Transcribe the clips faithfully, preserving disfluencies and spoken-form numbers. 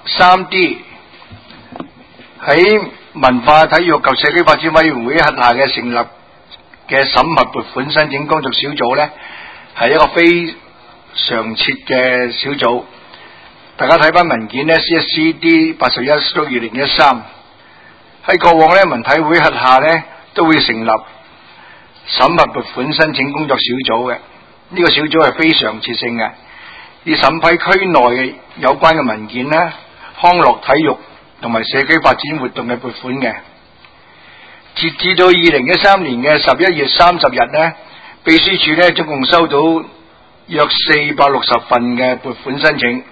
三 D 喺文化體育及社區發展委員會轄下嘅成立嘅審核撥款申請工作小組呢，係一個非常設嘅小組。大家睇翻文件呢 C S C D 八十一 到二零一三，喺過往呢，文體會轄下呢都會成立審核撥款申請工作小組嘅。呢、這個小組係非常設性嘅，以審批區內嘅有關嘅文件啦、康樂體育同埋社區發展活動嘅撥款嘅。截至到二零一三年嘅十一月三十日呢，秘書處呢總共收到約四百六十份嘅撥款申請，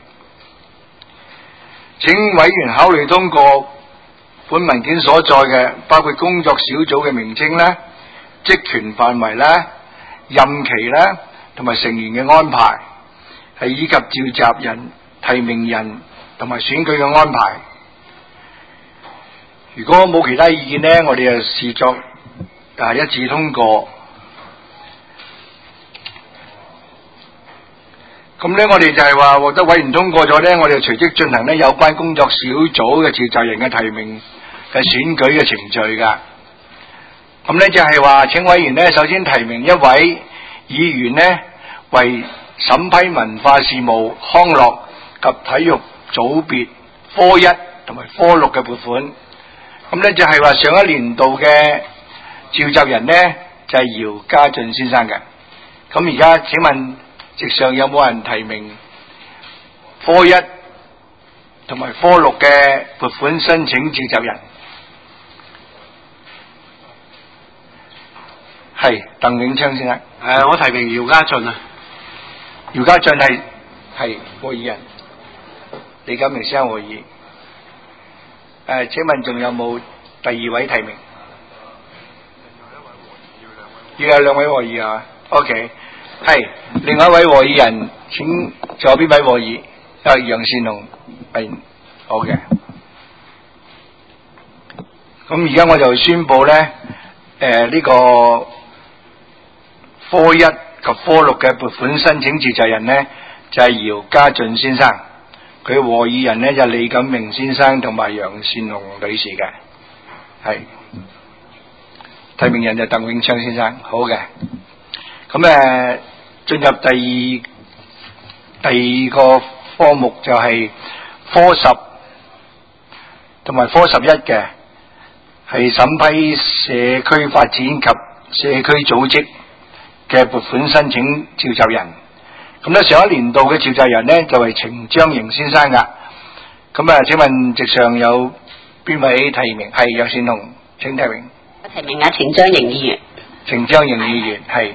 請委員考慮通過本文件所載嘅，包括工作小組嘅名稱啦、職權範圍啦、任期啦同埋成員嘅安排，係以及召集人、提名人同埋選舉嘅安排。如果冇其他意見呢，我哋就視作啊一致通過。咁呢，我哋就係話獲得委員通過咗呢，我哋就隨即進行呢有關工作小組嘅召集人嘅提名嘅選舉嘅程序噶。咁呢就係話，請委員呢首先提名一位議員呢為審批文化事務、康樂及體育組別科一同埋科六嘅撥款。咁呢就係話上一年度嘅召集人呢就係、是、姚家俊先生嘅。咁而家請問席上有冇人提名科一同埋科六嘅撥款申請召集人？係鄧永昌先生。誒、 呃，我提名姚家俊啊。 姚家俊係係和議人，李錦明先生和議。誒、呃，請問仲有冇第二位提名？要有兩位和議啊。OK， 係另外一位和議人，請仲有邊位和議？啊，楊善龍係好嘅。咁而家我就宣布咧，誒、呃、呢、這個科一及科六嘅撥款申請召集人呢，就係、是、姚家俊先生，佢和議人呢，就係、李錦明先生同埋楊善龍女士嘅，係提名人就鄧永昌先生，好嘅。咁誒進入第二第二個科目就係科十同埋科十一嘅，係審批社區發展及社區組織嘅撥款申請召集人。咁咧上一年度嘅召集人呢，就係程章瑩先生噶。咁啊，請問席上有邊位提名？係楊善龍，請提名。 我提名啊，程章瑩議員。 程章瑩議員係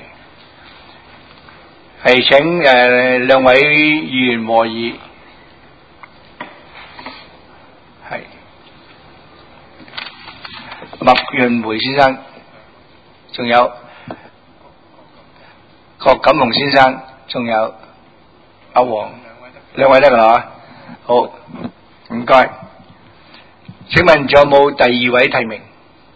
係請誒兩、呃、位議員和議。係麥潤梅先生，仲有郭錦雄先生，仲有阿黃，兩位得噶啦，好，唔該。請問仲有冇第二位提名？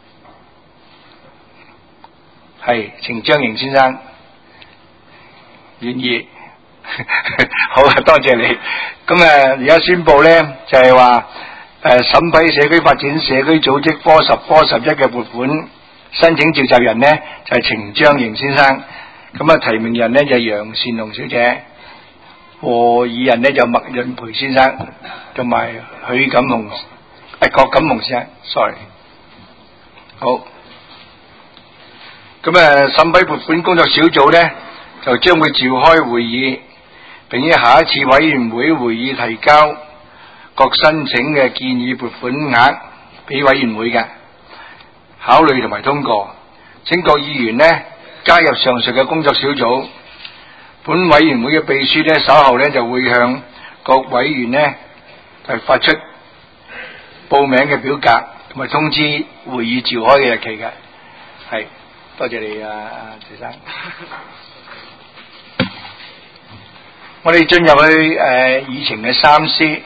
係程章瑩先生，願意。好啊，多謝你。咁誒，而家宣布咧，就係話誒審批社區發展社區組織科十科十一嘅撥款申請召集人呢，就係、是、程章瑩先生。咁啊，提名人呢，就係、是、楊善龍小姐，和議人呢，就麥潤培先生，同埋許錦雄，誒郭錦雄先生 ，sorry。好。咁誒，審批撥款工作小組呢，就將會召開會議，並於下一次委員會會議提交各申請嘅建議撥款額俾委員會嘅考慮同埋通過。請各議員呢加入上述嘅工作小組。本委員會嘅秘書呢，稍後呢就會向各委員呢係發出報名嘅表格，同埋通知會議召開嘅日期嘅。係，多謝你啊，徐生。我哋進入去誒、呃、議程嘅三 C。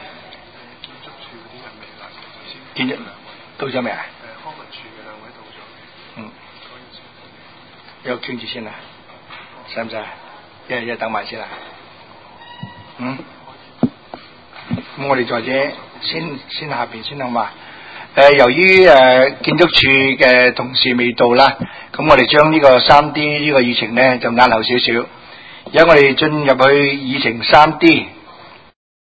建築到咗未啊？誒，康文署嘅兩位到咗。嗯。有傾住先啦，使唔使？一一等埋先啦。嗯。咁我哋在這先先下邊先好嘛？誒、呃，由於誒、呃、建築署嘅同事未到啦，咁我哋將呢個三 D 呢個議程咧就押後少少。而家我哋進入去議程三 D。